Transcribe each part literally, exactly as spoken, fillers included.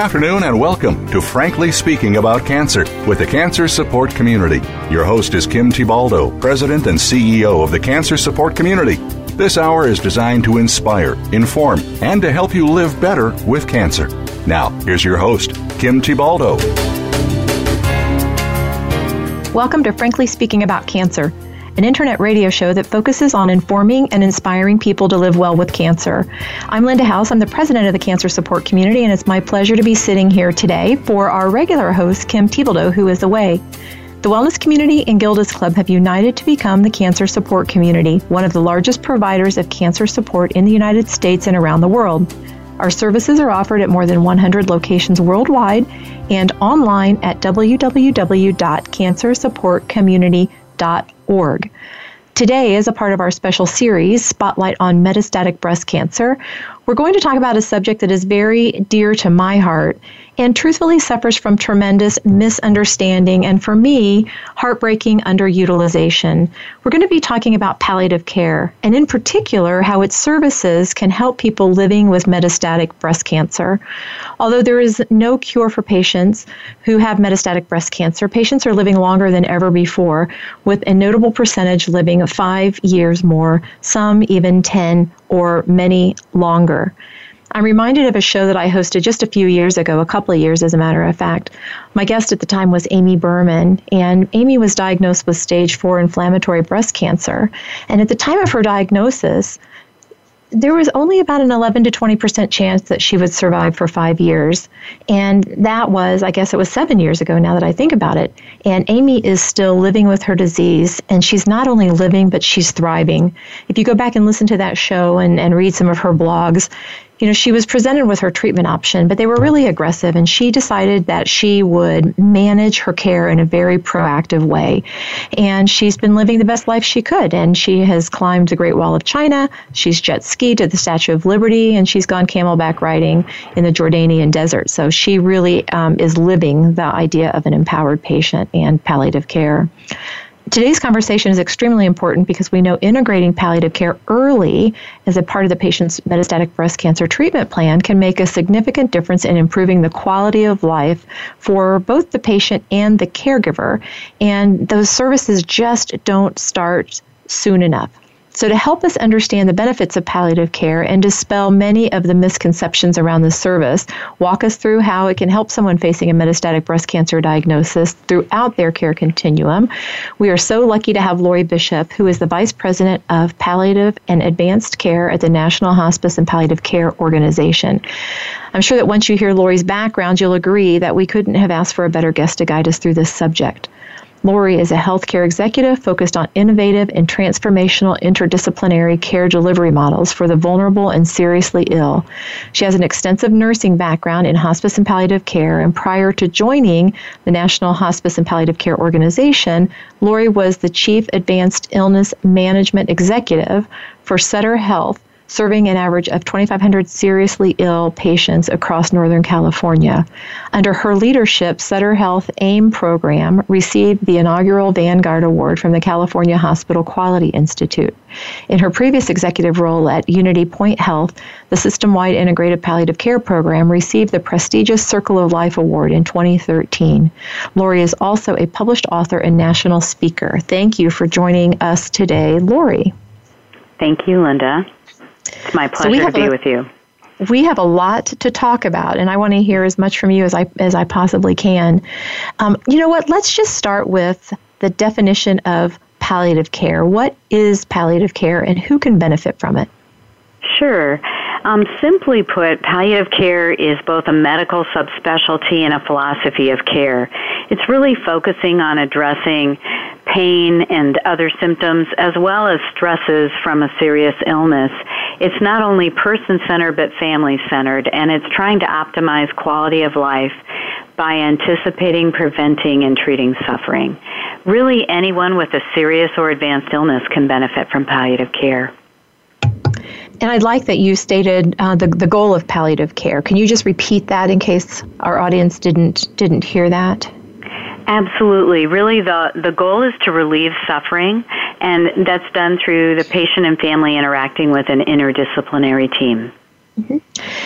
afternoon and welcome to Frankly Speaking About Cancer with the Cancer Support Community. Your host is Kim Tibaldo, President and C E O of the Cancer Support Community. This hour is designed to inspire, inform, and to help you live better with cancer. Now, here's your host, Kim Tibaldo. Welcome to Frankly Speaking About Cancer, an internet radio show that focuses on informing and inspiring people to live well with cancer. I'm Linda House. I'm the president of the Cancer Support Community, and it's my pleasure to be sitting here today for our regular host, Kim Tibaldo, who is away. The Wellness Community and Gilda's Club have united to become the Cancer Support Community, one of the largest providers of cancer support in the United States and around the world. Our services are offered at more than one hundred locations worldwide and online at w w w dot cancer support community dot org. Today, as a part of our special series, Spotlight on Metastatic Breast Cancer, we're going to talk about a subject that is very dear to my heart and truthfully suffers from tremendous misunderstanding and, for me, heartbreaking underutilization. We're going to be talking about palliative care, and in particular, how its services can help people living with metastatic breast cancer. Although there is no cure for patients who have metastatic breast cancer, patients are living longer than ever before, with a notable percentage living five years more, some even ten or many longer. I'm reminded of a show that I hosted just a few years ago, a couple of years as a matter of fact. My guest at the time was Amy Berman, and Amy was diagnosed with stage four inflammatory breast cancer. And at the time of her diagnosis, there was only about an eleven to twenty percent chance that she would survive for five years. And that was, I guess it was seven years ago now that I think about it. And Amy is still living with her disease, and she's not only living, but she's thriving. If you go back and listen to that show and, and read some of her blogs, you know, she was presented with her treatment option, but they were really aggressive, and she decided that she would manage her care in a very proactive way. And she's been living the best life she could, and she has climbed the Great Wall of China, she's jet skied to the Statue of Liberty, and she's gone camelback riding in the Jordanian desert. So she really um, is living the idea of an empowered patient and palliative care. Today's conversation is extremely important because we know integrating palliative care early as a part of the patient's metastatic breast cancer treatment plan can make a significant difference in improving the quality of life for both the patient and the caregiver. And those services just don't start soon enough. So to help us understand the benefits of palliative care and dispel many of the misconceptions around this service, walk us through how it can help someone facing a metastatic breast cancer diagnosis throughout their care continuum. We are so lucky to have Lori Bishop, who is the Vice President of Palliative and Advanced Care at the National Hospice and Palliative Care Organization. I'm sure that once you hear Lori's background, you'll agree that we couldn't have asked for a better guest to guide us through this subject. Lori is a healthcare executive focused on innovative and transformational interdisciplinary care delivery models for the vulnerable and seriously ill. She has an extensive nursing background in hospice and palliative care, and prior to joining the National Hospice and Palliative Care Organization, Lori was the Chief Advanced Illness Management Executive for Sutter Health, serving an average of twenty-five hundred seriously ill patients across Northern California. Under her leadership, Sutter Health AIM program received the inaugural Vanguard Award from the California Hospital Quality Institute. In her previous executive role at Unity Point Health, the system-wide integrated palliative care program received the prestigious Circle of Life Award in twenty thirteen. Lori is also a published author and national speaker. Thank you for joining us today, Lori. Thank you, Linda. It's my pleasure so to be a, with you. We have a lot to talk about, and I want to hear as much from you as I as I possibly can. Um, you know what? Let's just start with the definition of palliative care. What is palliative care, and who can benefit from it? Sure. Um, simply put, palliative care is both a medical subspecialty and a philosophy of care. It's really focusing on addressing pain and other symptoms as well as stresses from a serious illness. It's not only person-centered but family-centered, and it's trying to optimize quality of life by anticipating, preventing, and treating suffering. Really, anyone with a serious or advanced illness can benefit from palliative care. And I'd like that you stated uh, the the goal of palliative care. Can you just repeat that in case our audience didn't didn't hear that? Absolutely. Really, the, the goal is to relieve suffering, and that's done through the patient and family interacting with an interdisciplinary team. Mm-hmm.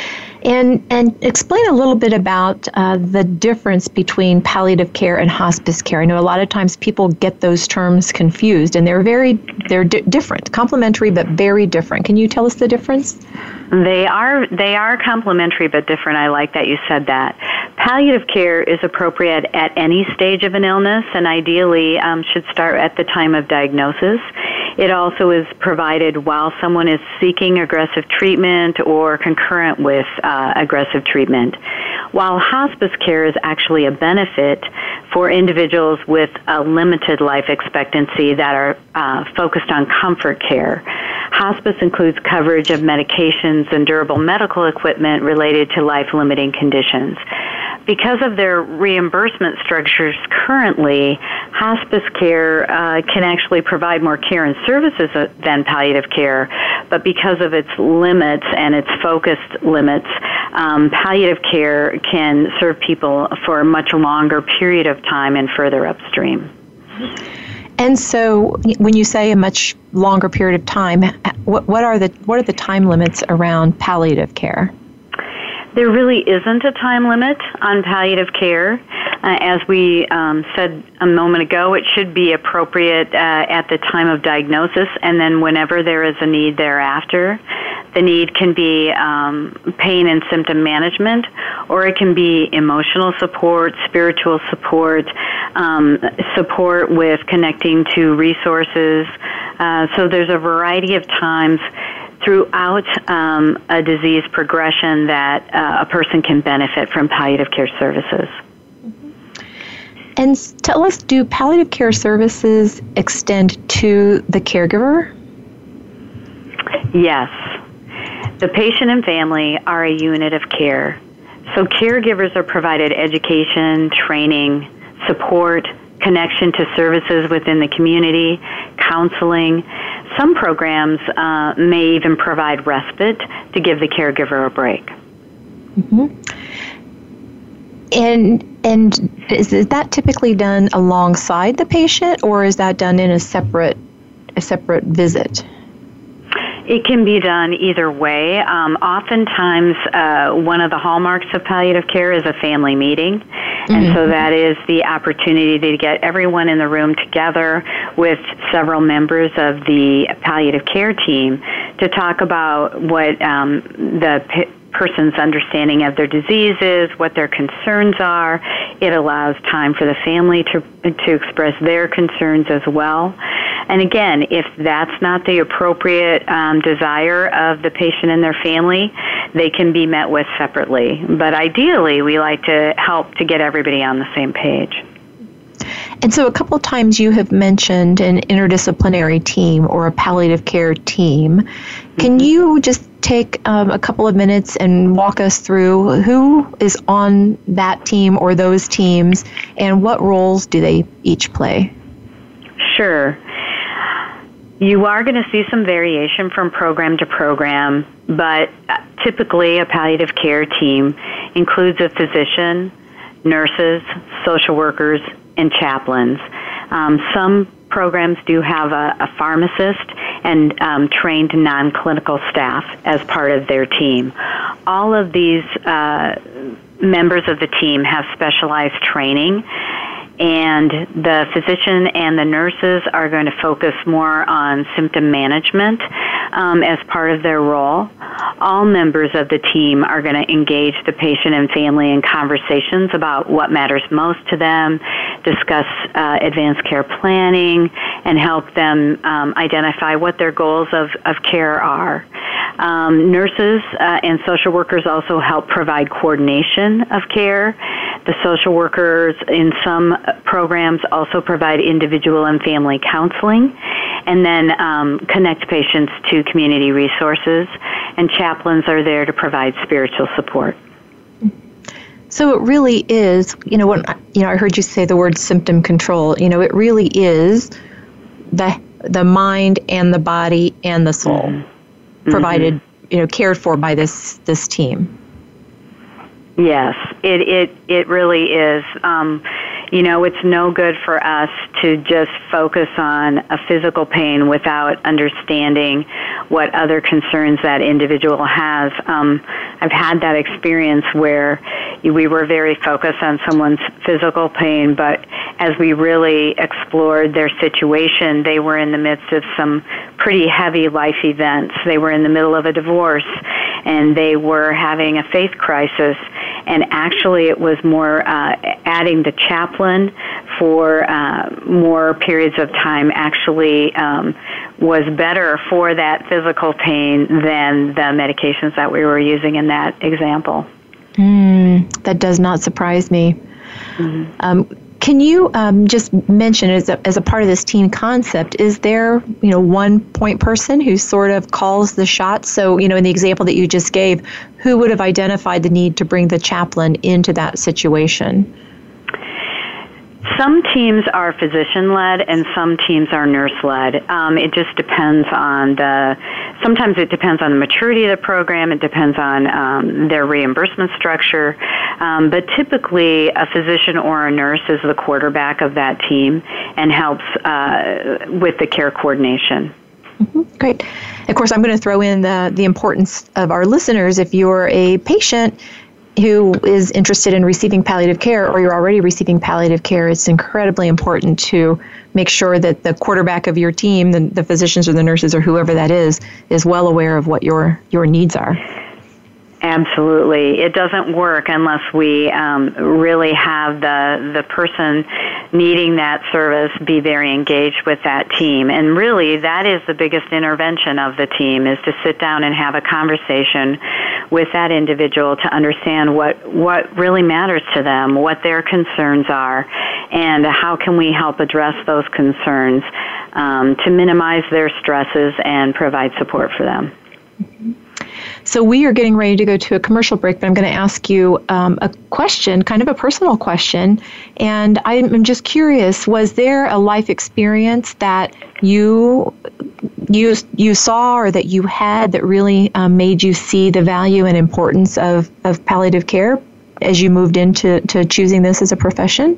And and explain a little bit about uh, the difference between palliative care and hospice care. I know a lot of times people get those terms confused, and they're very they're di- different, complementary but very different. Can you tell us the difference? They are they are complementary but different. I like that you said that. Palliative care is appropriate at any stage of an illness, and ideally um, should start at the time of diagnosis. It also is provided while someone is seeking aggressive treatment or concurrent with uh, aggressive treatment, while hospice care is actually a benefit for individuals with a limited life expectancy that are uh, focused on comfort care. Hospice includes coverage of medications and durable medical equipment related to life-limiting conditions. Because of their reimbursement structures currently, hospice care uh, can actually provide more care and services than palliative care, but because of its limits and its focused limits, um, palliative care can serve people for a much longer period of time and further upstream. And so, when you say a much longer period of time, what, what are the what are the time limits around palliative care? There really isn't a time limit on palliative care. Uh, as we um, said a moment ago, it should be appropriate uh, at the time of diagnosis, and then whenever there is a need thereafter. The need can be um, pain and symptom management, or it can be emotional support, spiritual support, um, support with connecting to resources. Uh, so there's a variety of times throughout um, a disease progression that uh, a person can benefit from palliative care services. And tell us, do palliative care services extend to the caregiver? Yes. The patient and family are a unit of care. So caregivers are provided education, training, support, connection to services within the community, counseling. Some programs uh, may even provide respite to give the caregiver a break. Mm-hmm. And and is, is that typically done alongside the patient, or is that done in a separate a separate visit? It can be done either way. Um, oftentimes, uh, one of the hallmarks of palliative care is a family meeting. Mm-hmm. And so that is the opportunity to get everyone in the room together with several members of the palliative care team to talk about what um, the p- person's understanding of their disease is, what their concerns are. It allows time for the family to to express their concerns as well. And again, if that's not the appropriate um, desire of the patient and their family, they can be met with separately. But ideally, we like to help to get everybody on the same page. And so a couple of times you have mentioned an interdisciplinary team or a palliative care team. Can mm-hmm. you just take um, a couple of minutes and walk us through who is on that team or those teams, and what roles do they each play? Sure. You are going to see some variation from program to program, but typically a palliative care team includes a physician, nurses, social workers, and chaplains. Um, some programs do have a, a pharmacist and um, trained non-clinical staff as part of their team. All of these uh, members of the team have specialized training, and the physician and the nurses are going to focus more on symptom management um, as part of their role. All members of the team are going to engage the patient and family in conversations about what matters most to them, discuss uh, advanced care planning, and help them um, identify what their goals of, of care are. Um, nurses uh, and social workers also help provide coordination of care. The social workers in some programs also provide individual and family counseling, and then um, connect patients to community resources, and chaplains are there to provide spiritual support. So it really is, you know, when you know, I heard you say the word symptom control. You know, it really is the the mind and the body and the soul mm-hmm. provided, you know, cared for by this this team. Yes, it it it really is. Um, you know, it's no good for us to just focus on a physical pain without understanding what other concerns that individual has. Um, I've had that experience where we were very focused on someone's physical pain, but as we really explored their situation, they were in the midst of some pretty heavy life events. They were in the middle of a divorce, and they were having a faith crisis. And actually, it was more uh, adding the chaplain for uh, more periods of time actually um, was better for that physical pain than the medications that we were using in that example. Mm, that does not surprise me. Mm-hmm. Um, Can you um, just mention, as a, as a part of this team concept, is there, you know, one point person who sort of calls the shots? So, you know, in the example that you just gave, who would have identified the need to bring the chaplain into that situation? Some teams are physician-led and some teams are nurse-led. Um, it just depends on the, sometimes it depends on the maturity of the program, it depends on um, their reimbursement structure, um, but typically a physician or a nurse is the quarterback of that team and helps uh, with the care coordination. Mm-hmm. Great. Of course, I'm going to throw in the, the importance of our listeners. If you're a patient who is interested in receiving palliative care, or you're already receiving palliative care, it's incredibly important to make sure that the quarterback of your team, the, the physicians or the nurses or whoever that is, is well aware of what your, your needs are. Absolutely. It doesn't work unless we um, really have the the person needing that service be very engaged with that team. And really, that is the biggest intervention of the team, is to sit down and have a conversation with that individual to understand what, what really matters to them, what their concerns are, and how can we help address those concerns um, to minimize their stresses and provide support for them. Mm-hmm. So we are getting ready to go to a commercial break, but I'm going to ask you um, a question, kind of a personal question. And I'm just curious, was there a life experience that you you, you saw or that you had that really um, made you see the value and importance of, of palliative care as you moved into to choosing this as a profession?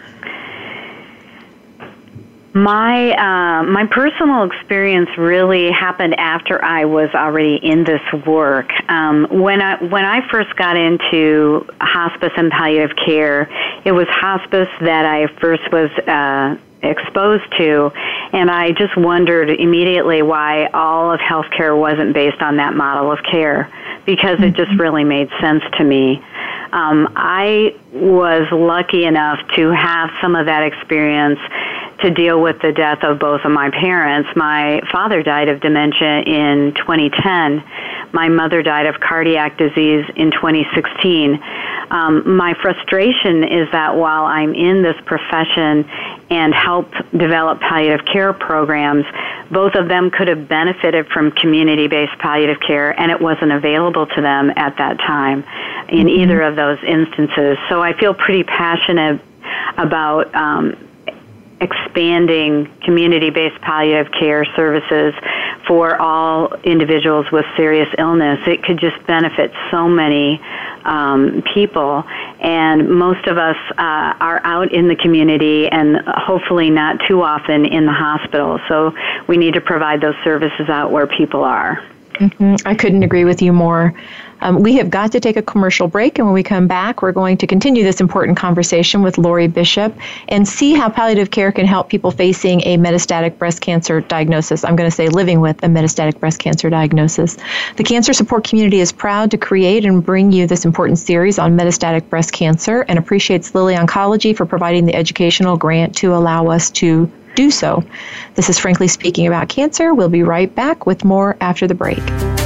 My uh, my personal experience really happened after I was already in this work. Um, when I when I first got into hospice and palliative care, it was hospice that I first was uh, exposed to, and I just wondered immediately why all of healthcare wasn't based on that model of care, because mm-hmm. it just really made sense to me. Um, I was lucky enough to have some of that experience to deal with the death of both of my parents. My father died of dementia in twenty ten. My mother died of cardiac disease in twenty sixteen. Um, my frustration is that while I'm in this profession and help develop palliative care programs, both of them could have benefited from community-based palliative care, and it wasn't available to them at that time in mm-hmm. either of those instances. So I feel pretty passionate about um, expanding community-based palliative care services for all individuals with serious illness. It could just benefit so many um, people, and most of us uh, are out in the community and hopefully not too often in the hospital. So we need to provide those services out where people are. Mm-hmm. I couldn't agree with you more. Um, we have got to take a commercial break, and when we come back, we're going to continue this important conversation with Lori Bishop and see how palliative care can help people facing a metastatic breast cancer diagnosis. I'm going to say living with a metastatic breast cancer diagnosis. The Cancer Support Community is proud to create and bring you this important series on metastatic breast cancer and appreciates Lilly Oncology for providing the educational grant to allow us to do so. This is Frankly Speaking About Cancer. We'll be right back with more after the break.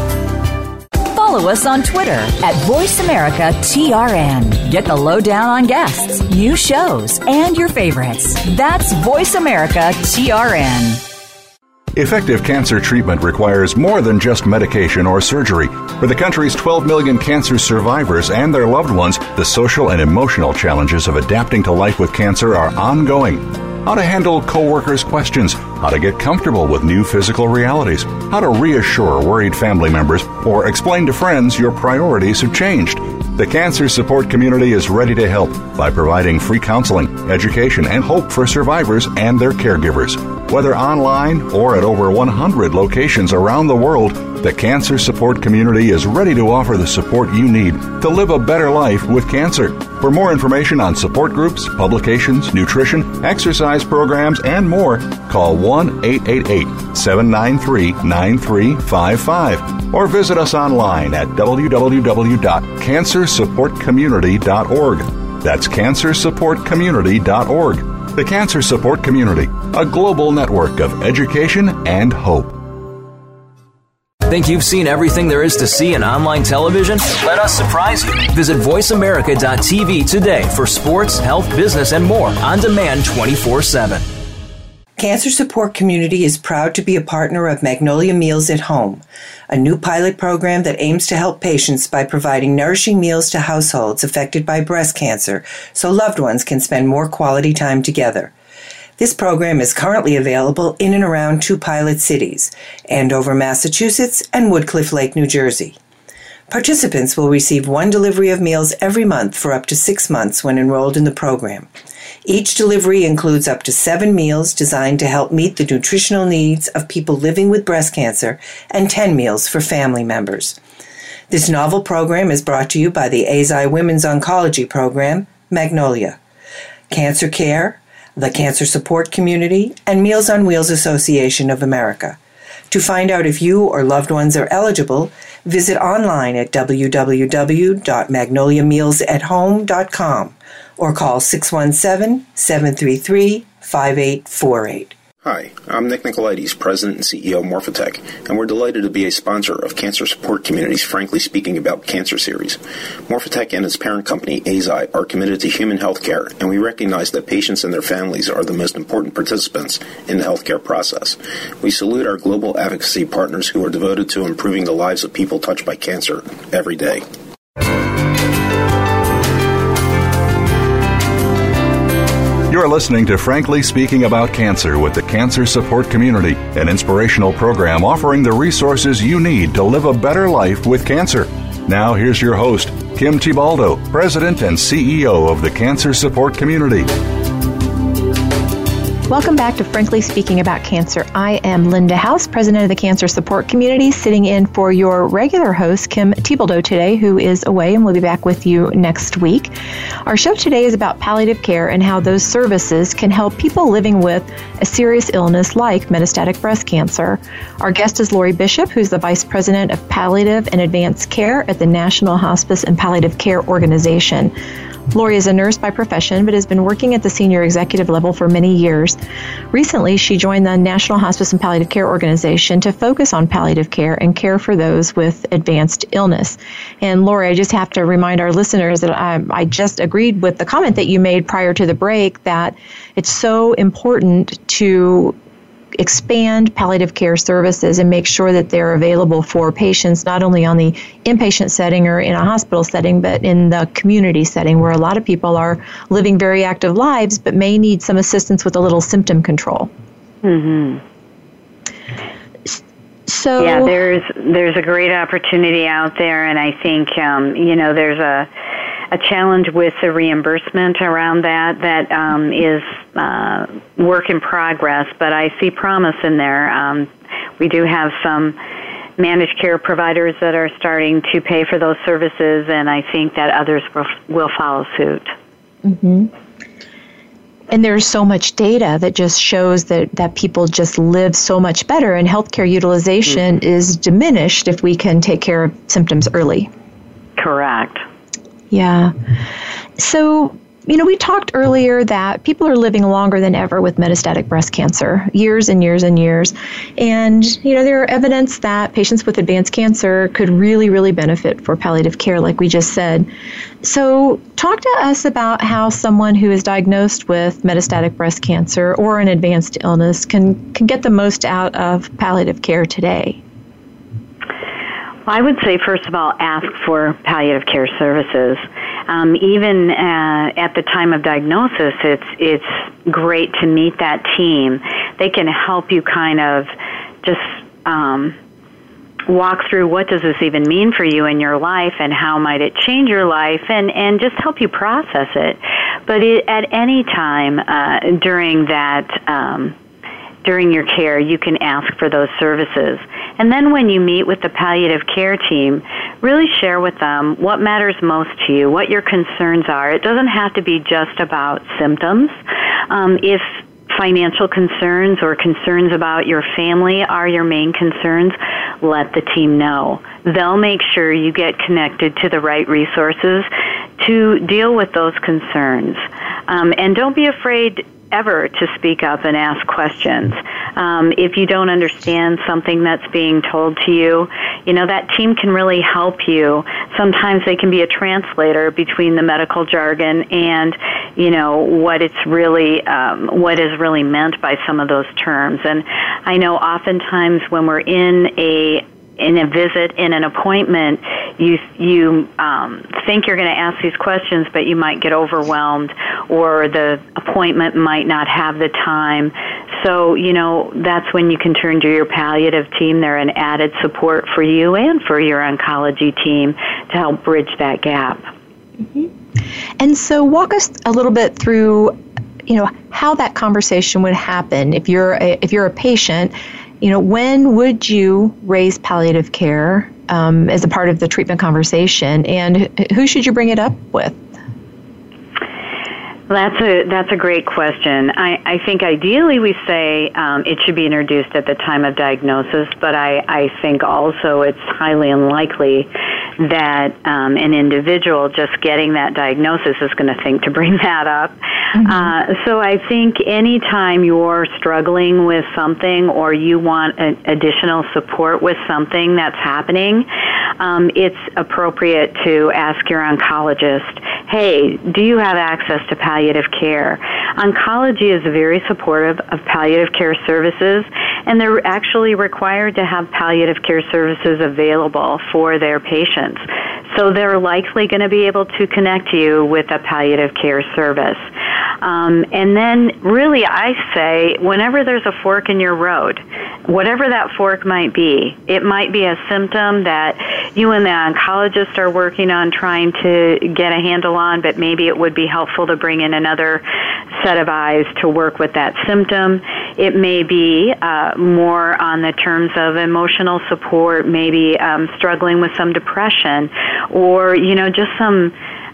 Follow us on Twitter at VoiceAmericaTRN. Get the lowdown on guests, new shows, and your favorites. That's VoiceAmericaTRN. Effective cancer treatment requires more than just medication or surgery. For the country's twelve million cancer survivors and their loved ones, the social and emotional challenges of adapting to life with cancer are ongoing. How to handle coworkers' questions, how to get comfortable with new physical realities, how to reassure worried family members or explain to friends your priorities have changed. The Cancer Support Community is ready to help by providing free counseling, education, and hope for survivors and their caregivers. Whether online or at over one hundred locations around the world, the Cancer Support Community is ready to offer the support you need to live a better life with cancer. For more information on support groups, publications, nutrition, exercise programs, and more, call one eight eight eight, seven nine three, nine three five five or visit us online at w w w dot cancer support community dot org. That's cancer support community dot org. The Cancer Support Community, a global network of education and hope. Think you've seen everything there is to see in online television? Let us surprise you. Visit voice america dot t v today for sports, health, business, and more on demand twenty-four seven. Cancer Support Community is proud to be a partner of Magnolia Meals at Home, a new pilot program that aims to help patients by providing nourishing meals to households affected by breast cancer so loved ones can spend more quality time together. This program is currently available in and around two pilot cities, Andover, Massachusetts, and Woodcliff Lake, New Jersey. Participants will receive one delivery of meals every month for up to six months when enrolled in the program. Each delivery includes up to seven meals designed to help meet the nutritional needs of people living with breast cancer and ten meals for family members. This novel program is brought to you by the A Z I Women's Oncology Program, Magnolia, Cancer Care, the Cancer Support Community, and Meals on Wheels Association of America. To find out if you or loved ones are eligible, visit online at w w w dot magnolia meals at home dot com or call six one seven, seven three three, five eight four eight. Hi, I'm Nick Nicolaides, President and C E O of Morphotek, and we're delighted to be a sponsor of Cancer Support Community's Frankly Speaking About Cancer series. Morphotek and its parent company, A Z I, are committed to human health care, and we recognize that patients and their families are the most important participants in the healthcare process. We salute our global advocacy partners who are devoted to improving the lives of people touched by cancer every day. You're listening to Frankly Speaking About Cancer with the Cancer Support Community, an inspirational program offering the resources you need to live a better life with cancer. Now here's your host, Kim Tibaldo, President and C E O of the Cancer Support Community. Welcome back to Frankly Speaking About Cancer. I am Linda House, President of the Cancer Support Community, sitting in for your regular host, Kim Tibaldo, today, who is away, and we'll be back with you next week. Our show today is about palliative care and how those services can help people living with a serious illness like metastatic breast cancer. Our guest is Lori Bishop, who's the Vice President of Palliative and Advanced Care at the National Hospice and Palliative Care Organization. Lori is a nurse by profession, but has been working at the senior executive level for many years. Recently, she joined the National Hospice and Palliative Care Organization to focus on palliative care and care for those with advanced illness. And Lori, I just have to remind our listeners that I, I just agreed with the comment that you made prior to the break that it's so important to expand palliative care services and make sure that they're available for patients not only on the inpatient setting or in a hospital setting, but in the community setting where a lot of people are living very active lives but may need some assistance with a little symptom control. Mm-hmm. So yeah, there's there's a great opportunity out there, and I think um, you know there's a a challenge with the reimbursement around that that um, is uh, work in progress, but I see promise in there. Um, we do have some managed care providers that are starting to pay for those services, and I think that others will, will follow suit. Mm-hmm. And there's so much data that just shows that, that people just live so much better, and healthcare utilization mm-hmm. is diminished if we can take care of symptoms early. Correct. Yeah. So, you know, we talked earlier that people are living longer than ever with metastatic breast cancer, years and years and years. And, you know, there are evidence that patients with advanced cancer could really, really benefit for palliative care, like we just said. So talk to us about how someone who is diagnosed with metastatic breast cancer or an advanced illness can, can get the most out of palliative care today. Well, I would say, first of all, ask for palliative care services. Um, even uh, at the time of diagnosis, it's it's great to meet that team. They can help you kind of just um, walk through what does this even mean for you in your life and how might it change your life, and, and just help you process it. But it, at any time uh, during that um, during your care, you can ask for those services. And then when you meet with the palliative care team, really share with them what matters most to you, what your concerns are. It doesn't have to be just about symptoms. Um, if financial concerns or concerns about your family are your main concerns, let the team know. They'll make sure you get connected to the right resources to deal with those concerns. Um, and don't be afraid ever to speak up and ask questions. Um, if you don't understand something that's being told to you, you know, that team can really help you. Sometimes they can be a translator between the medical jargon and, you know, what it's really, um, what is really meant by some of those terms. And I know oftentimes when we're in a in a visit, in an appointment, you you um, think you're going to ask these questions, but you might get overwhelmed, or the appointment might not have the time. So, you know, that's when you can turn to your palliative team. They're an added support for you and for your oncology team to help bridge that gap. Mm-hmm. And so walk us a little bit through, you know, how that conversation would happen. If you're a, if you're a patient, you know, when would you raise palliative care um, as a part of the treatment conversation, and who should you bring it up with? That's a that's a great question. I, I think ideally we say um, it should be introduced at the time of diagnosis, but I, I think also it's highly unlikely that um, an individual just getting that diagnosis is going to think to bring that up. Mm-hmm. Uh, so I think anytime you're struggling with something or you want a, additional support with something that's happening, um, it's appropriate to ask your oncologist, hey, do you have access to palliative care? Oncology is very supportive of palliative care services, and they're actually required to have palliative care services available for their patients. So they're likely going to be able to connect you with a palliative care service. Um, and then really I say, whenever there's a fork in your road, whatever that fork might be, it might be a symptom that you and the oncologist are working on trying to get a handle on, but maybe it would be helpful to bring in another set of eyes to work with that symptom. It may be uh, more on the terms of emotional support, maybe um, struggling with some depression, or, you know, just some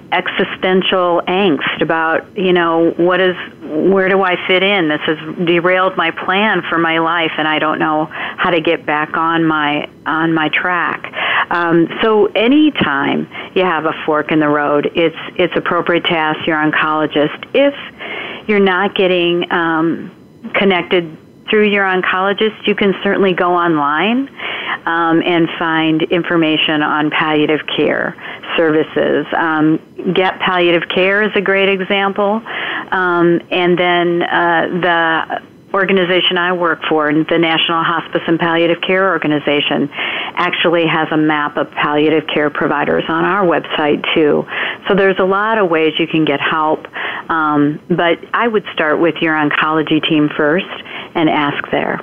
existential angst about, you know, what is, where do I fit in? This has derailed my plan for my life, and I don't know how to get back on my on my track. Um, so anytime you have a fork in the road, it's it's appropriate to ask your oncologist. If you're not getting um, connected through your oncologist, you can certainly go online um, and find information on palliative care services. Um, Get Palliative Care is a great example. Um, and then uh, the organization I work for, the National Hospice and Palliative Care Organization, actually has a map of palliative care providers on our website too. So there's a lot of ways you can get help, um, but I would start with your oncology team first and ask there.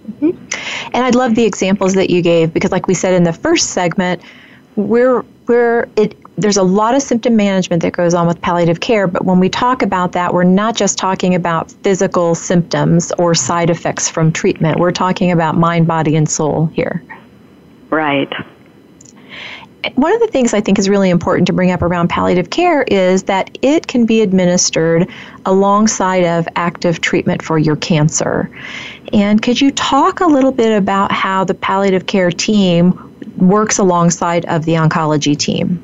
Mm-hmm. And I love the examples that you gave, because like we said in the first segment, we're we're it there's a lot of symptom management that goes on with palliative care, but when we talk about that, we're not just talking about physical symptoms or side effects from treatment. We're talking about mind, body, and soul here. Right. One of the things I think is really important to bring up around palliative care is that it can be administered alongside of active treatment for your cancer. And could you talk a little bit about how the palliative care team works alongside of the oncology team?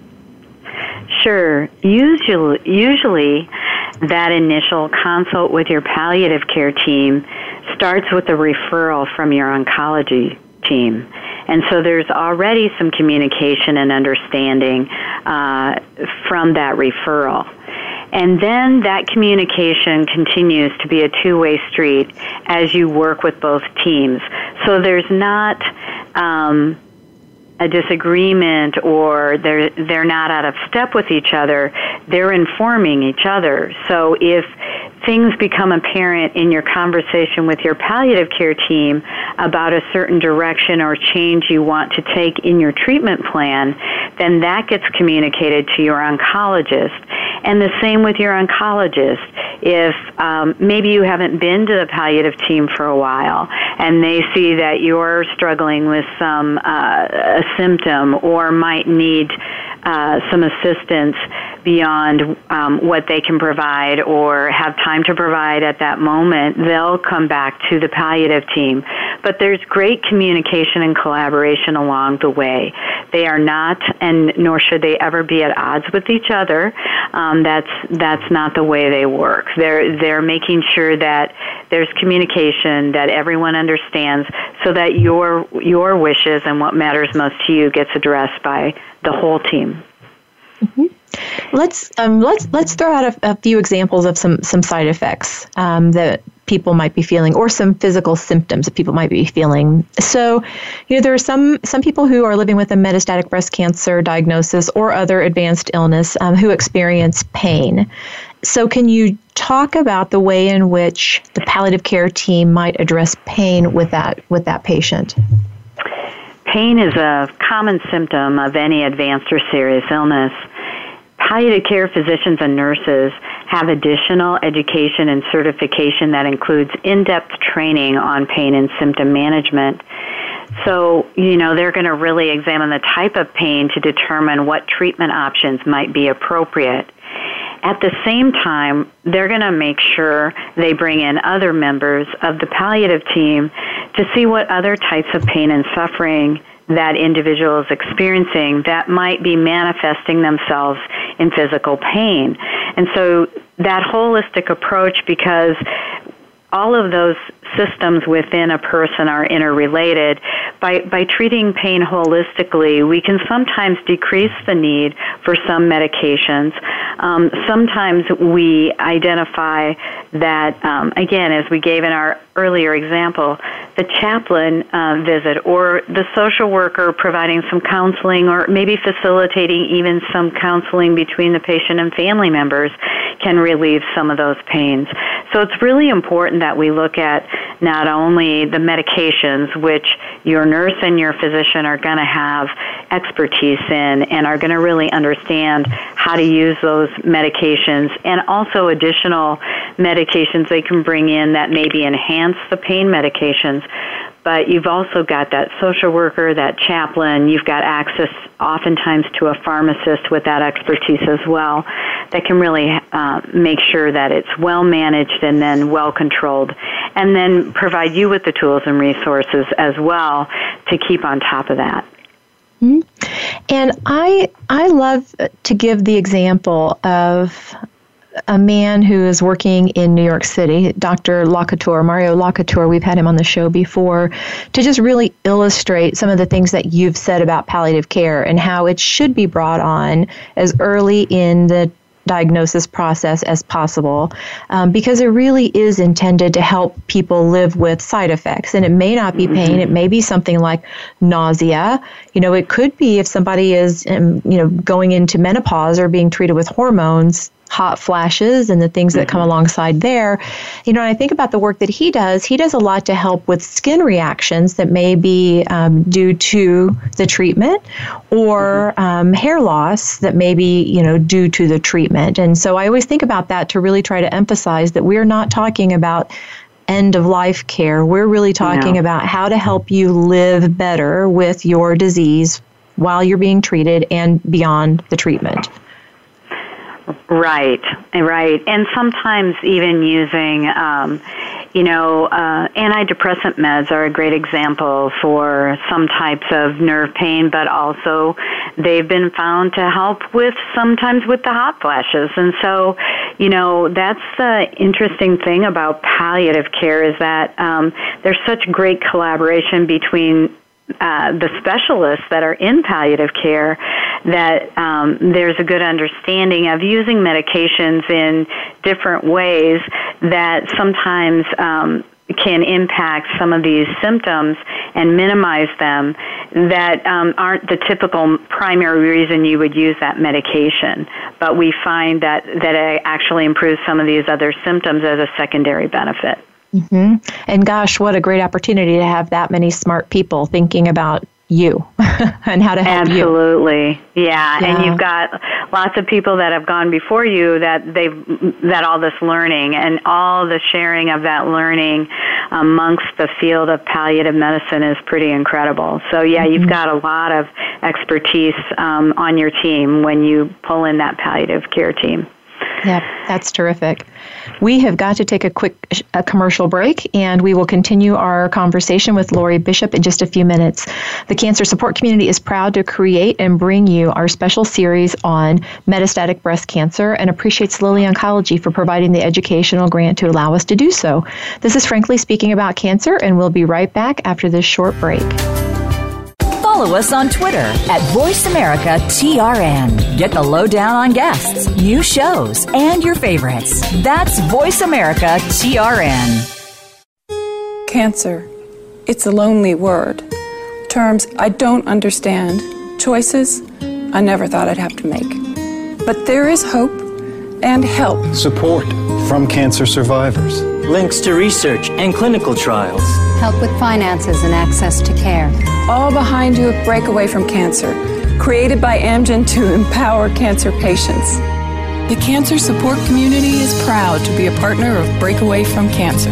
Sure. Usually, usually that initial consult with your palliative care team starts with a referral from your oncology team. And so there's already some communication and understanding uh, from that referral. And then that communication continues to be a two-way street as you work with both teams. So there's not um, a disagreement or they're they're not out of step with each other, they're informing each other. So if things become apparent in your conversation with your palliative care team about a certain direction or change you want to take in your treatment plan, then that gets communicated to your oncologist. And the same with your oncologist. If um, maybe you haven't been to the palliative team for a while and they see that you're struggling with some uh, a symptom or might need uh, some assistance beyond um, what they can provide or have time to provide at that moment, they'll come back to the palliative team. But there's great communication and collaboration along the way. They are not, and nor should they ever be at odds with each other. Um, that's that's not the way they work. They're they're making sure that there's communication, that everyone understands, so that your your wishes and what matters most to you gets addressed by the whole team. Mm-hmm. Let's um, let's let's throw out a, a few examples of some some side effects um, that people might be feeling, or some physical symptoms that people might be feeling. So, you know, there are some some people who are living with a metastatic breast cancer diagnosis or other advanced illness um, who experience pain. So, can you talk about the way in which the palliative care team might address pain with that with that patient? Pain is a common symptom of any advanced or serious illness. Palliative care physicians and nurses have additional education and certification that includes in-depth training on pain and symptom management. So, you know, they're going to really examine the type of pain to determine what treatment options might be appropriate. At the same time, they're going to make sure they bring in other members of the palliative team to see what other types of pain and suffering that individual is experiencing that might be manifesting themselves in physical pain. And so that holistic approach, because all of those systems within a person are interrelated, by, by treating pain holistically, we can sometimes decrease the need for some medications. Um, sometimes we identify that, um, again, as we gave in our earlier example, the chaplain uh, visit or the social worker providing some counseling or maybe facilitating even some counseling between the patient and family members can relieve some of those pains. So it's really important that we look at not only the medications, which your nurse and your physician are going to have expertise in and are going to really understand how to use those medications, and also additional medications they can bring in that maybe enhance the pain medications. But you've also got that social worker, that chaplain. You've got access oftentimes to a pharmacist with that expertise as well that can really uh, make sure that it's well managed and then well controlled, and then provide you with the tools and resources as well to keep on top of that. Mm-hmm. And I I love to give the example of a man who is working in New York City, Doctor Lacouture, Mario Lacouture. We've had him on the show before to just really illustrate some of the things that you've said about palliative care and how it should be brought on as early in the diagnosis process as possible, um, because it really is intended to help people live with side effects. And it may not be pain. It may be something like nausea. You know, it could be if somebody is, um, you know, going into menopause or being treated with hormones, hot flashes and the things that come alongside there. You know, and I think about the work that he does. He does a lot to help with skin reactions that may be um, due to the treatment, or um, hair loss that may be, you know, due to the treatment. And so I always think about that to really try to emphasize that we're not talking about end-of-life care. We're really talking no. about how to help you live better with your disease while you're being treated and beyond the treatment. Right, right. And sometimes even using, um, you know, uh, antidepressant meds are a great example for some types of nerve pain, but also they've been found to help with sometimes with the hot flashes. And so, you know, that's the interesting thing about palliative care is that um, there's such great collaboration between Uh, the specialists that are in palliative care, that um, there's a good understanding of using medications in different ways that sometimes um, can impact some of these symptoms and minimize them that um, aren't the typical primary reason you would use that medication. But we find that, that it actually improves some of these other symptoms as a secondary benefit. Mm-hmm. And gosh, what a great opportunity to have that many smart people thinking about you and how to help Absolutely. you. Absolutely. Yeah. Yeah. And you've got lots of people that have gone before you that they've, that all this learning and all the sharing of that learning amongst the field of palliative medicine is pretty incredible. So yeah, mm-hmm. you've got a lot of expertise um, on your team when you pull in that palliative care team. Yep, that's terrific. We have got to take a quick a commercial break, and we will continue our conversation with Lori Bishop in just a few minutes. The Cancer Support Community is proud to create and bring you our special series on metastatic breast cancer and appreciates Lilly Oncology for providing the educational grant to allow us to do so. This is Frankly Speaking About Cancer, and we'll be right back after this short break. Follow us on Twitter at Voice America T R N. Get the lowdown on guests, new shows, and your favorites. That's Voice America T R N. Cancer. It's a lonely word. Terms I don't understand. Choices I never thought I'd have to make. But there is hope and help. Support from cancer survivors. Links to research and clinical trials. Help with finances and access to care. All behind you at Breakaway from Cancer, created by Amgen to empower cancer patients. The Cancer Support Community is proud to be a partner of Breakaway from Cancer.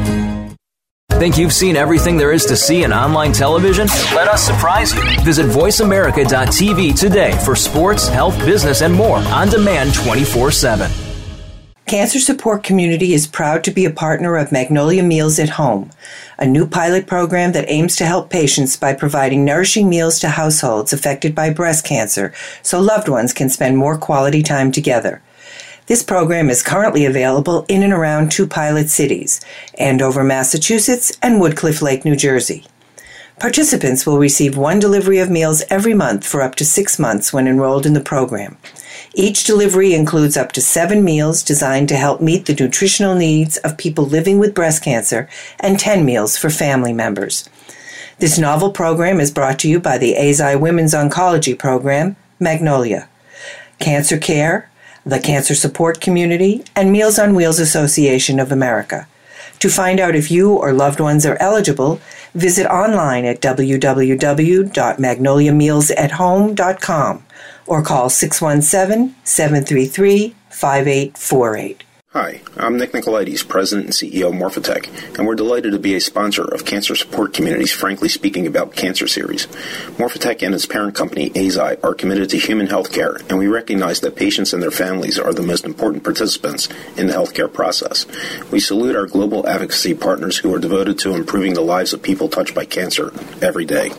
Think you've seen everything there is to see in online television? Let us surprise you. Visit voice america dot t v today for sports, health, business, and more on demand twenty-four seven. Cancer Support Community is proud to be a partner of Magnolia Meals at Home, a new pilot program that aims to help patients by providing nourishing meals to households affected by breast cancer so loved ones can spend more quality time together. This program is currently available in and around two pilot cities, Andover, Massachusetts, and Woodcliff Lake, New Jersey. Participants will receive one delivery of meals every month for up to six months when enrolled in the program. Each delivery includes up to seven meals designed to help meet the nutritional needs of people living with breast cancer and ten meals for family members. This novel program is brought to you by the A Z I Women's Oncology Program, Magnolia, Cancer Care, the Cancer Support Community, and Meals on Wheels Association of America. To find out if you or loved ones are eligible, visit online at w w w dot magnolia meals at home dot com or call six one seven, seven three three, five eight four eight. Hi, I'm Nick Nicolaides, President and C E O of Morphotek, and we're delighted to be a sponsor of Cancer Support Community's Frankly Speaking About Cancer series. Morphotek and its parent company, A Z I, are committed to human health care, and we recognize that patients and their families are the most important participants in the healthcare process. We salute our global advocacy partners who are devoted to improving the lives of people touched by cancer every day.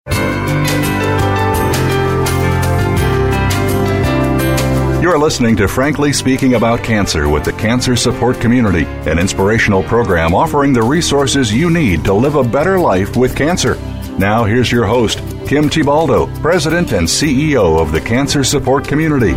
You're listening to Frankly Speaking About Cancer with the Cancer Support Community, an inspirational program offering the resources you need to live a better life with cancer. Now here's your host, Kim Tibaldo, President and C E O of the Cancer Support Community.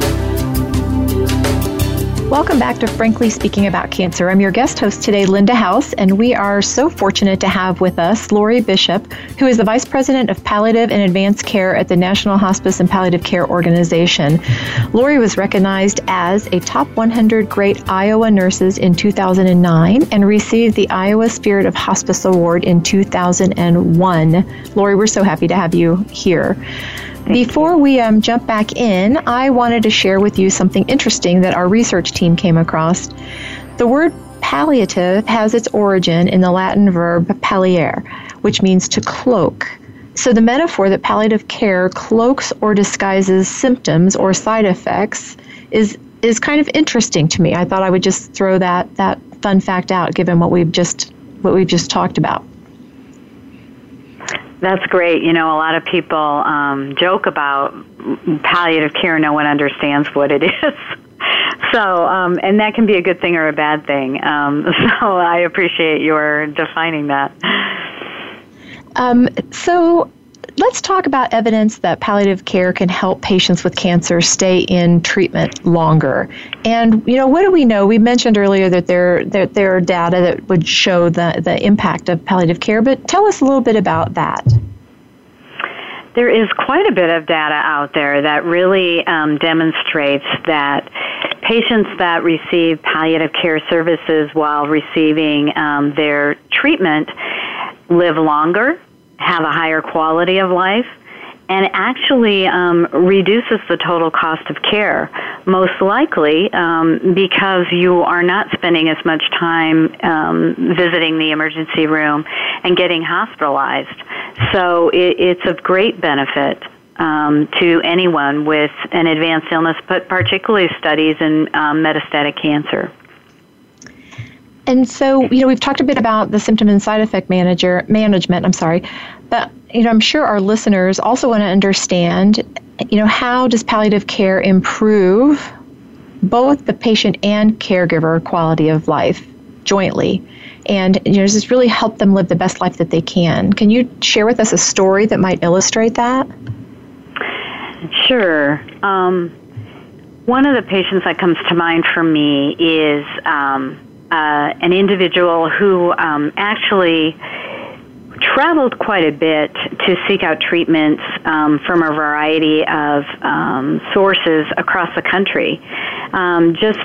Welcome back to Frankly Speaking About Cancer. I'm your guest host today, Linda House, and we are so fortunate to have with us Lori Bishop, who is the Vice President of Palliative and Advanced Care at the National Hospice and Palliative Care Organization. Lori was recognized as a top one hundred great Iowa nurses in two thousand nine and received the Iowa Spirit of Hospice Award in two thousand one. Lori, we're so happy to have you here. Before we um, jump back in, I wanted to share with you something interesting that our research team came across. The word palliative has its origin in the Latin verb palliare, which means to cloak. So the metaphor that palliative care cloaks or disguises symptoms or side effects is is kind of interesting to me. I thought I would just throw that that fun fact out, given what we've just what we've just talked about. That's great. You know, a lot of people um, joke about palliative care. No one understands what it is. So, um, and that can be a good thing or a bad thing. Um, so I appreciate your defining that. Um, so let's talk about evidence that palliative care can help patients with cancer stay in treatment longer. And, you know, what do we know? We mentioned earlier that there, there, there are data that would show the, the impact of palliative care, but tell us a little bit about that. There is quite a bit of data out there that really um, demonstrates that patients that receive palliative care services while receiving um, their treatment live longer, have a higher quality of life, and actually um, reduces the total cost of care, most likely um, because you are not spending as much time um, visiting the emergency room and getting hospitalized. So it, it's of great benefit um, to anyone with an advanced illness, but particularly studies in um, metastatic cancer. And so, you know, we've talked a bit about the symptom and side effect manager management, I'm sorry, but, you know, I'm sure our listeners also want to understand, you know, how does palliative care improve both the patient and caregiver quality of life jointly? And, you know, does this really help them live the best life that they can? Can you share with us a story that might illustrate that? Sure. Um, one of the patients that comes to mind for me is um, uh, an individual who um, actually traveled quite a bit to seek out treatments um, from a variety of um, sources across the country. Um, just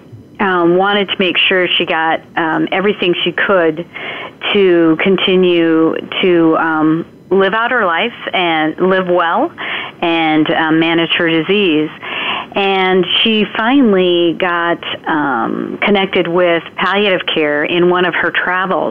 um, wanted to make sure she got um, everything she could to continue to um, live out her life and live well and um, manage her disease. And she finally got um, connected with palliative care in one of her travels.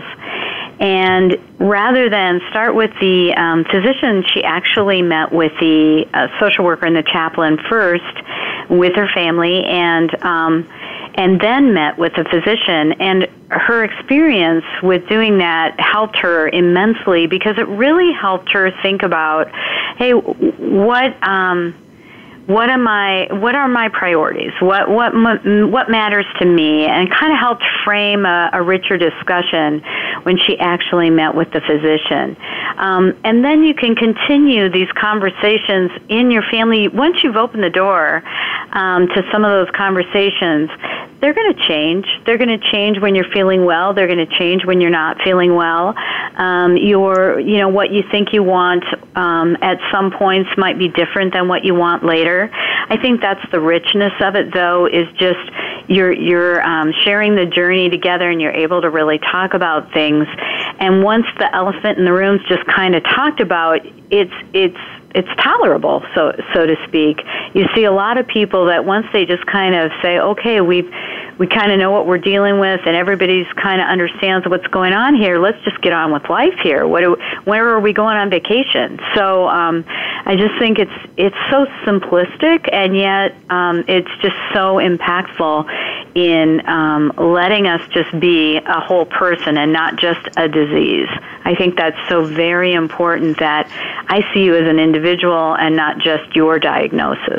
And rather than start with the um, physician, she actually met with the uh, social worker and the chaplain first with her family, and um, and then met with the physician. And her experience with doing that helped her immensely because it really helped her think about, hey, what um, what am I? What are my priorities? What what what matters to me? And kind of helped frame a, a richer discussion when she actually met with the physician. Um, and then you can continue these conversations in your family. Once you've opened the door um, to some of those conversations, they're going to change. They're going to change when you're feeling well. They're going to change when you're not feeling well. Um, your, you know, what you think you want um, at some points might be different than what you want later. I think that's the richness of it, though, is just you're you're um, sharing the journey together, and you're able to really talk about things. And once the elephant in the room's just kind of talked about, it's it's it's tolerable, so so to speak. You see a lot of people that once they just kind of say, okay, we've we kind of know what we're dealing with, and everybody's kind of understands what's going on here. Let's just get on with life here. What do, where are we going on vacation? So um, I just think it's it's so simplistic, and yet um, it's just so impactful in um, letting us just be a whole person and not just a disease. I think that's so very important that I see you as an individual and not just your diagnosis.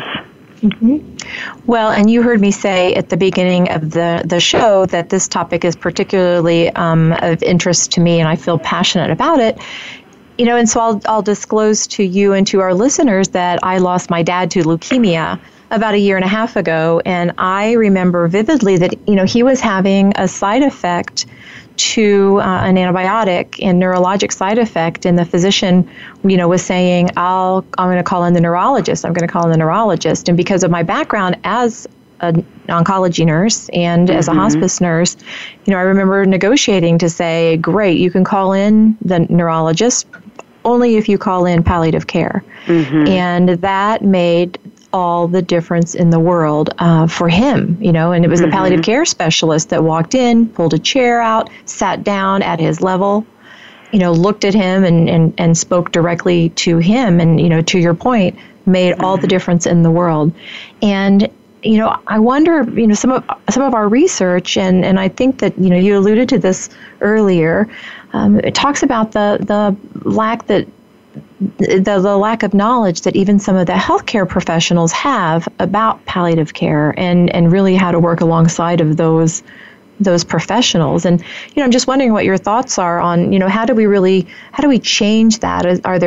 Mm-hmm. Well, and you heard me say at the beginning of the, the show that this topic is particularly um, of interest to me, and I feel passionate about it. You know, and so I'll, I'll disclose to you and to our listeners that I lost my dad to leukemia about a year and a half ago, and I remember vividly that, you know, he was having a side effect to uh, an antibiotic and neurologic side effect, and the physician, you know, was saying, I'll, I'm going to call in the neurologist, I'm going to call in the neurologist. And because of my background as an oncology nurse and mm-hmm. as a hospice nurse, you know, I remember negotiating to say, great, you can call in the neurologist only if you call in palliative care. Mm-hmm. And that made all the difference in the world uh, for him, you know, and it was mm-hmm. the palliative care specialist that walked in, pulled a chair out, sat down at his level, you know, looked at him and, and, and spoke directly to him. And, you know, to your point, made mm-hmm. all the difference in the world. And, you know, I wonder, you know, some of some of our research, and, and I think that, you know, you alluded to this earlier, um, it talks about the, the lack that The, the lack of knowledge that even some of the healthcare professionals have about palliative care and, and really how to work alongside of those those professionals. And, you know, I'm just wondering what your thoughts are on, you know, how do we really, how do we change that? Are there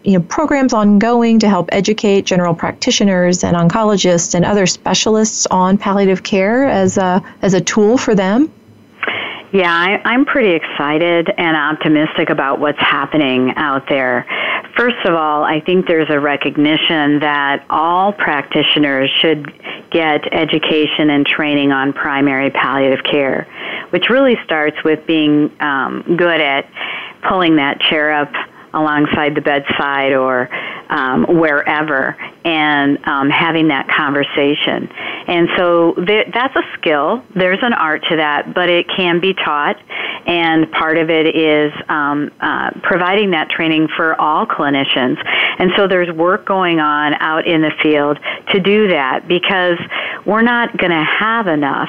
you know, programs ongoing to help educate general practitioners and oncologists and other specialists on palliative care as a as a tool for them? Yeah, I, I'm pretty excited and optimistic about what's happening out there. First of all, I think there's a recognition that all practitioners should get education and training on primary palliative care, which really starts with being um, good at pulling that chair up alongside the bedside or um, wherever and um, having that conversation. And so th- that's a skill. There's an art to that, but it can be taught. And part of it is um, uh, providing that training for all clinicians. And so there's work going on out in the field to do that because we're not going to have enough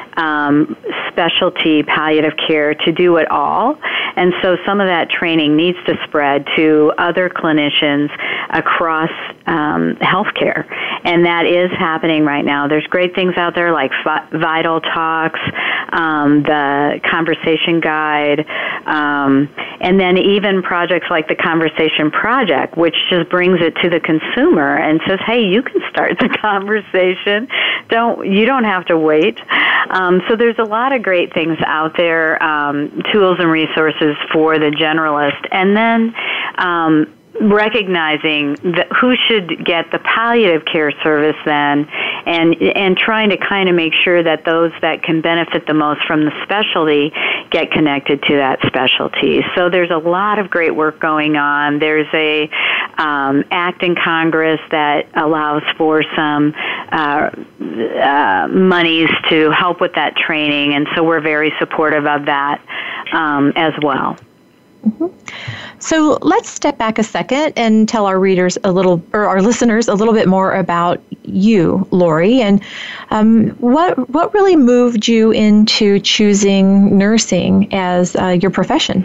Um, specialty palliative care to do it all. And so some of that training needs to spread to other clinicians across um, healthcare. And that is happening right now. There's great things out there like Vital Talks, um, the Conversation Guide, um, and then even projects like the Conversation Project, which just brings it to the consumer and says, hey, you can start the conversation. Don't you don't have to wait. Um, so there's a lot of great things out there, um, tools and resources for the generalist. And then um, recognizing that who should get the palliative care service then, and and trying to kind of make sure that those that can benefit the most from the specialty get connected to that specialty. So there's a lot of great work going on. There's a um, act in Congress that allows for some uh, uh, monies to help with that training, and so we're very supportive of that um, as well. Mm-hmm. So let's step back a second and tell our readers a little, or our listeners a little bit more about you, Lori, and um, what what really moved you into choosing nursing as uh, your profession?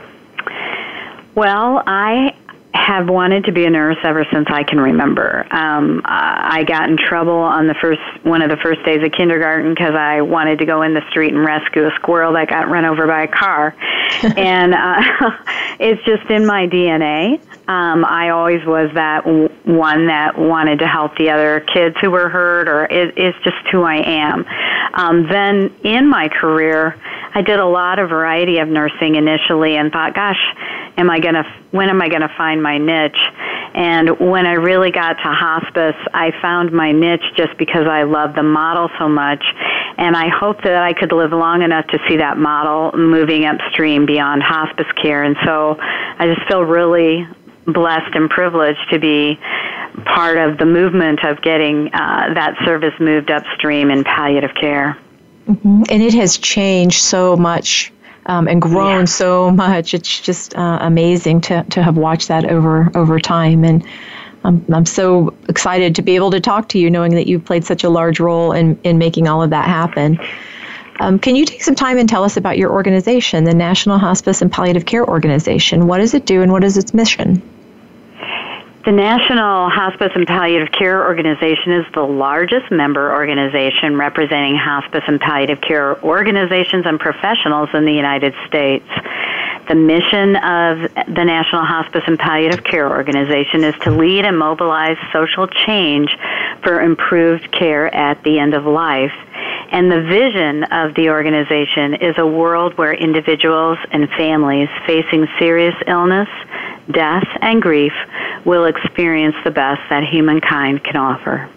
Well, I have wanted to be a nurse ever since I can remember. Um, I got in trouble on the first one of the first days of kindergarten because I wanted to go in the street and rescue a squirrel that got run over by a car. and uh, it's just in my D N A. Um, I always was that w- one that wanted to help the other kids who were hurt, or it, it's just who I am. Um, then in my career, I did a lot of variety of nursing initially and thought, gosh, am I gonna, when am I going to find my niche? And when I really got to hospice, I found my niche just because I love the model so much, and I hoped that I could live long enough to see that model moving upstream beyond hospice care. And so I just feel really blessed and privileged to be part of the movement of getting uh, that service moved upstream in palliative care. Mm-hmm. And it has changed so much um, and grown yeah. so much. It's just uh, amazing to, to have watched that over over time. And I'm, I'm so excited to be able to talk to you, knowing that you've played such a large role in, in making all of that happen. Um, can you take some time and tell us about your organization, the National Hospice and Palliative Care Organization? What does it do and what is its mission? The National Hospice and Palliative Care Organization is the largest member organization representing hospice and palliative care organizations and professionals in the United States. The mission of the National Hospice and Palliative Care Organization is to lead and mobilize social change for improved care at the end of life. And the vision of the organization is a world where individuals and families facing serious illness, death, and grief will experience the best that humankind can offer.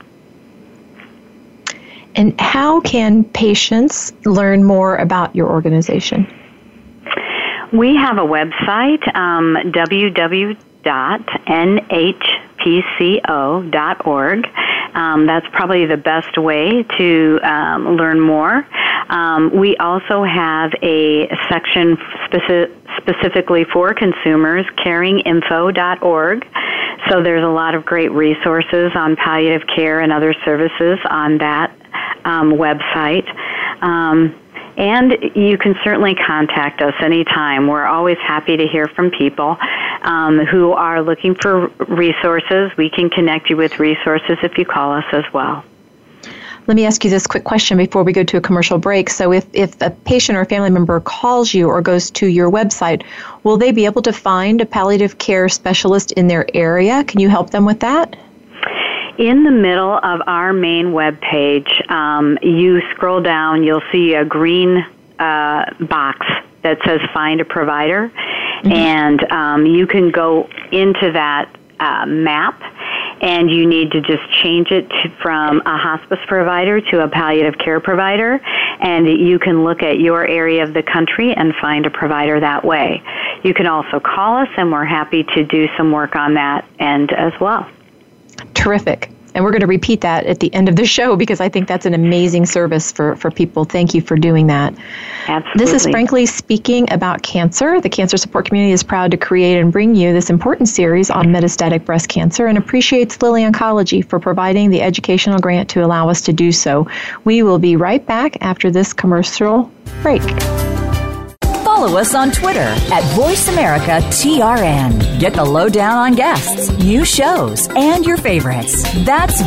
And how can patients learn more about your organization? We have a website, um, w w w dot n h p c o dot org. Um, that's probably the best way to um, learn more. Um, we also have a section speci- specifically for consumers, caring info dot org. So there's a lot of great resources on palliative care and other services on that um, website. Um, And you can certainly contact us anytime. We're always happy to hear from people um, who are looking for resources. We can connect you with resources if you call us as well. Let me ask you this quick question before we go to a commercial break. So if, if a patient or a family member calls you or goes to your website, will they be able to find a palliative care specialist in their area? Can you help them with that? In the middle of our main web page, um, you scroll down, you'll see a green uh, box that says Find a Provider, mm-hmm. and um, you can go into that uh, map, and you need to just change it to, from a hospice provider to a palliative care provider, and you can look at your area of the country and find a provider that way. You can also call us, and we're happy to do some work on that end as well. Terrific. And we're going to repeat that at the end of the show because I think that's an amazing service for, for people. Thank you for doing that. Absolutely. This is Frankly Speaking About Cancer. The Cancer Support Community is proud to create and bring you this important series on metastatic breast cancer and appreciates Lilly Oncology for providing the educational grant to allow us to do so. We will be right back after this commercial break. Follow us on Twitter at VoiceAmericaTRN. Get the lowdown on guests, new shows, and your favorites. That's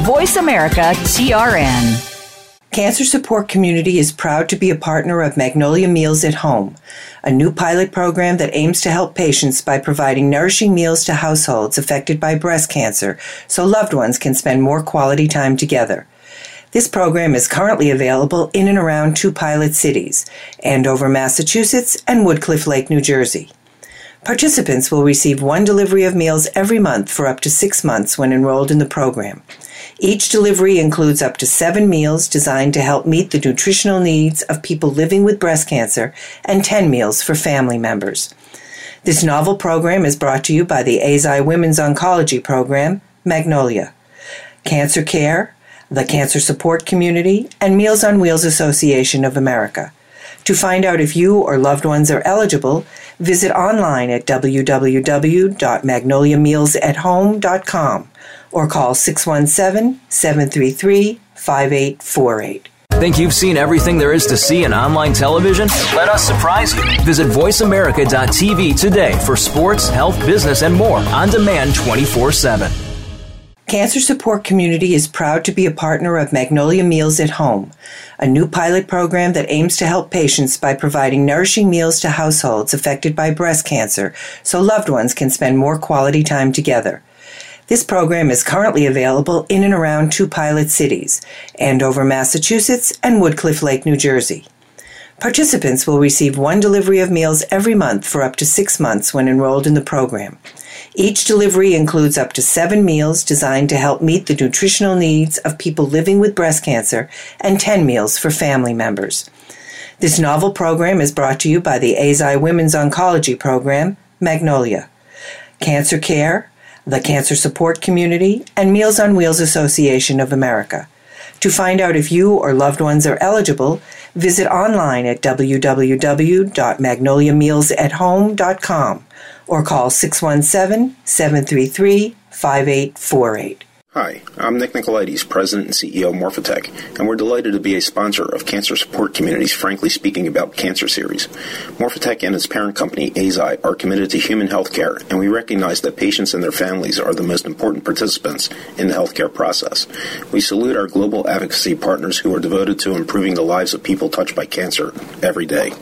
VoiceAmericaTRN. Cancer Support Community is proud to be a partner of Magnolia Meals at Home, a new pilot program that aims to help patients by providing nourishing meals to households affected by breast cancer so loved ones can spend more quality time together. This program is currently available in and around two pilot cities, Andover, Massachusetts, and Woodcliff Lake, New Jersey. Participants will receive one delivery of meals every month for up to six months when enrolled in the program. Each delivery includes up to seven meals designed to help meet the nutritional needs of people living with breast cancer and ten meals for family members. This novel program is brought to you by the A Z I Women's Oncology Program, Magnolia, Cancer Care, the Cancer Support Community, and Meals on Wheels Association of America. To find out if you or loved ones are eligible, visit online at w w w dot magnolia meals at home dot com or call six one seven, seven three three, five eight four eight. Think you've seen everything there is to see in online television? Let us surprise you. Visit voice america dot t v today for sports, health, business, and more on demand twenty-four seven. Cancer Support Community is proud to be a partner of Magnolia Meals at Home, a new pilot program that aims to help patients by providing nourishing meals to households affected by breast cancer so loved ones can spend more quality time together. This program is currently available in and around two pilot cities, Andover, Massachusetts, and Woodcliff Lake, New Jersey. Participants will receive one delivery of meals every month for up to six months when enrolled in the program. Each delivery includes up to seven meals designed to help meet the nutritional needs of people living with breast cancer and ten meals for family members. This novel program is brought to you by the A Z I Women's Oncology Program, Magnolia, Cancer Care, the Cancer Support Community, and Meals on Wheels Association of America. To find out if you or loved ones are eligible, visit online at w w w dot magnolia meals at home dot com or call six one seven, seven three three, five eight four eight. Hi, I'm Nick Nicolaides, President and C E O of Morphatec, and we're delighted to be a sponsor of Cancer Support Community's Frankly Speaking About Cancer series. Morphatec and its parent company, A Z I, are committed to human health care, and we recognize that patients and their families are the most important participants in the healthcare process. We salute our global advocacy partners who are devoted to improving the lives of people touched by cancer every day.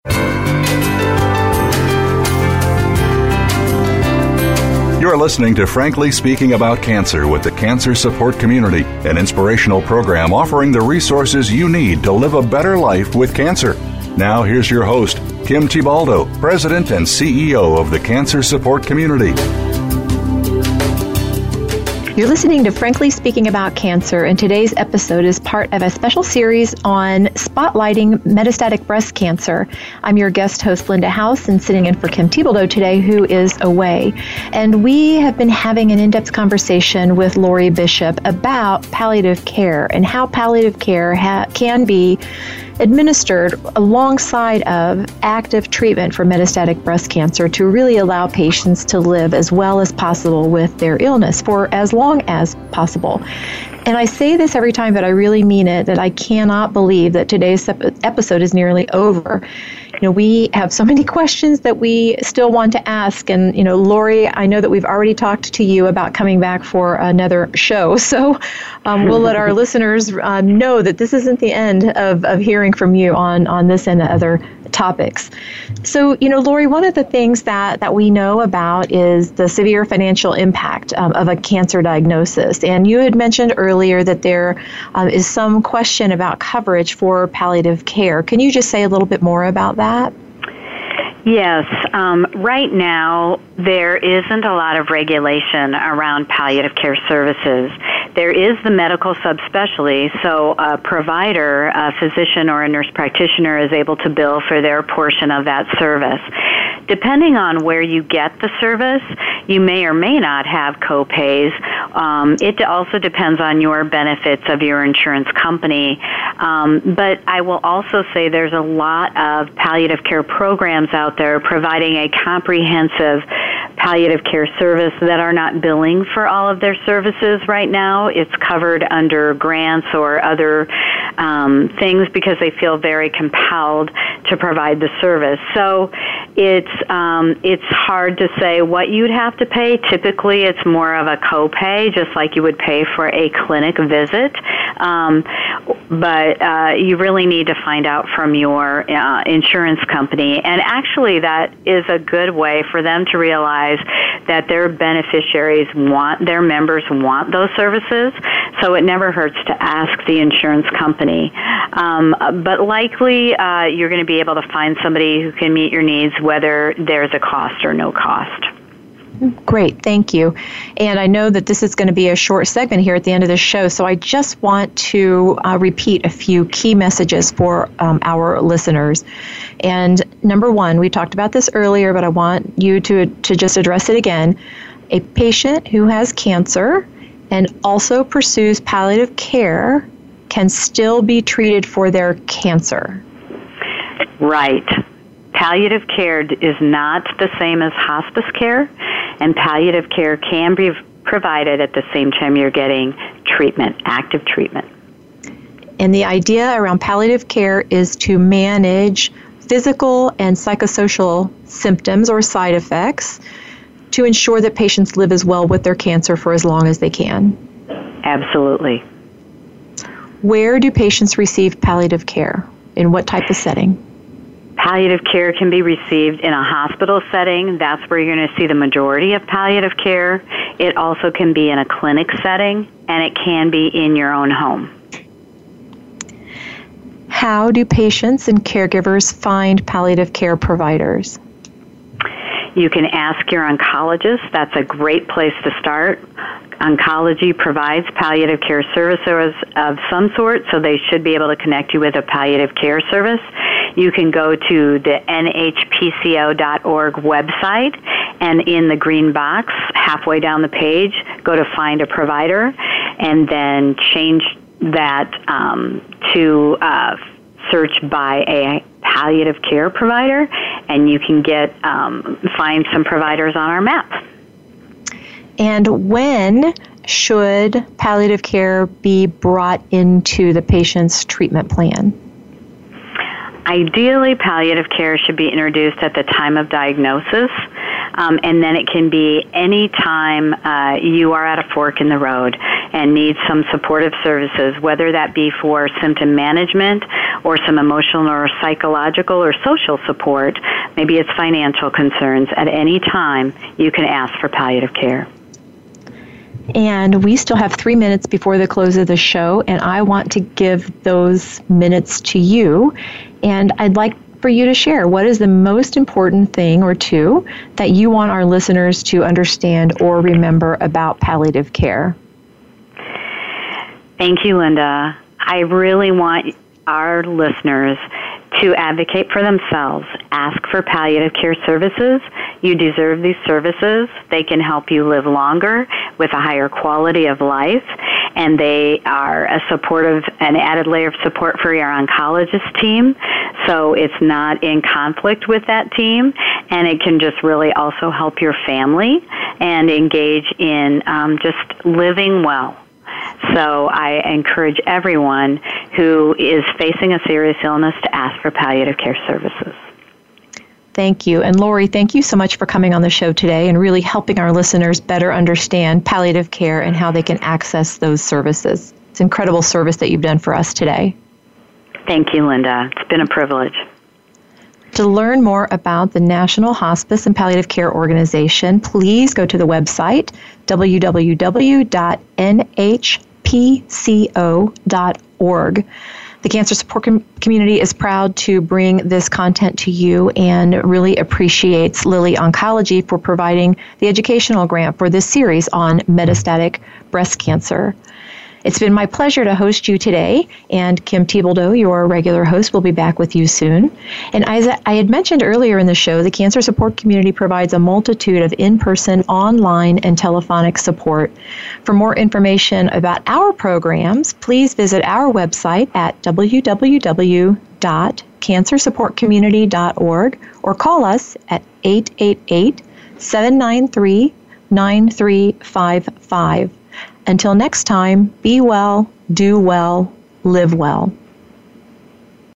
You're listening to Frankly Speaking About Cancer with the Cancer Support Community, an inspirational program offering the resources you need to live a better life with cancer. Now here's your host, Kim Tibaldo, President and C E O of the Cancer Support Community. You're listening to Frankly Speaking About Cancer, and today's episode is part of a special series on spotlighting metastatic breast cancer. I'm your guest host, Linda House, and sitting in for Kim Tibaldo today, who is away. And we have been having an in-depth conversation with Lori Bishop about palliative care and how palliative care ha- can be administered alongside of active treatment for metastatic breast cancer to really allow patients to live as well as possible with their illness for as long as possible. And I say this every time, but I really mean it, that I cannot believe that today's episode is nearly over. you know, we have so many questions that we still want to ask. And, you know, Lori, I know that we've already talked to you about coming back for another show. So um, we'll let our listeners uh, know that this isn't the end of, of hearing from you on, on this and other topics. So, you know, Lori, one of the things that, that we know about is the severe financial impact um, of a cancer diagnosis. And you had mentioned earlier that there um, is some question about coverage for palliative care. Can you just say a little bit more about that? Yes. Um, right now, there isn't a lot of regulation around palliative care services. There is the medical subspecialty, so a provider, a physician, or a nurse practitioner is able to bill for their portion of that service. Depending on where you get the service, you may or may not have co-pays. Um, it also depends on your benefits of your insurance company. Um, but I will also say there's a lot of palliative care programs out there providing a comprehensive palliative care service that are not billing for all of their services right now. It's covered under grants or other um, things because they feel very compelled to provide the service. So it's um, it's hard to say what you'd have to pay. Typically, it's more of a copay, just like you would pay for a clinic visit. Um, but uh, you really need to find out from your uh, insurance company. And actually, that is a good way for them to realize that their beneficiaries want, their members want those services. So it never hurts to ask the insurance company. Um, but likely, uh, you're going to be able to find somebody who can meet your needs, whether there's a cost or no cost. Great, thank you. And I know that this is going to be a short segment here at the end of the show, so I just want to uh, repeat a few key messages for um, our listeners. And number one, we talked about this earlier, but I want you to, to just address it again. A patient who has cancer and also pursues palliative care can still be treated for their cancer. Right. Palliative care is not the same as hospice care, and palliative care can be provided at the same time you're getting treatment, active treatment. And the idea around palliative care is to manage physical and psychosocial symptoms or side effects to ensure that patients live as well with their cancer for as long as they can. Absolutely. Where do patients receive palliative care? In what type of setting? Palliative care can be received in a hospital setting. That's where you're going to see the majority of palliative care. It also can be in a clinic setting, and it can be in your own home. How do patients and caregivers find palliative care providers? You can ask your oncologist. That's a great place to start. Oncology provides palliative care services of some sort, so they should be able to connect you with a palliative care service. You can go to the N H P C O dot org website, and in the green box, halfway down the page, go to Find a Provider, and then change that um, to uh, search by a palliative care provider, and you can get um, find some providers on our map. And when should palliative care be brought into the patient's treatment plan? Ideally, palliative care should be introduced at the time of diagnosis, um, and then it can be any time uh, you are at a fork in the road and need some supportive services, whether that be for symptom management or some emotional or psychological or social support. Maybe it's financial concerns. At any time, you can ask for palliative care. And we still have three minutes before the close of the show, and I want to give those minutes to you. And I'd like for you to share what is the most important thing or two that you want our listeners to understand or remember about palliative care. Thank you, Linda. I really want our listeners to advocate for themselves. Ask for palliative care services. You deserve these services. They can help you live longer with a higher quality of life, and they are a supportive, an added layer of support for your oncologist team, so it's not in conflict with that team, and it can just really also help your family and engage in um, just living well. So I encourage everyone who is facing a serious illness to ask for palliative care services. Thank you. And Lori, thank you so much for coming on the show today and really helping our listeners better understand palliative care and how they can access those services. It's incredible service that you've done for us today. Thank you, Linda. It's been a privilege. To learn more about the National Hospice and Palliative Care Organization, please go to the website w w w dot n h p c o dot org. The Cancer Support Com- Community is proud to bring this content to you and really appreciates Lilly Oncology for providing the educational grant for this series on metastatic breast cancer. It's been my pleasure to host you today, and Kim Thiboldeaux, your regular host, will be back with you soon. And as I had mentioned earlier in the show, the Cancer Support Community provides a multitude of in-person, online, and telephonic support. For more information about our programs, please visit our website at w w w dot cancer support community dot org or call us at eight eight eight, seven nine three, nine three five five. Until next time, be well, do well, live well.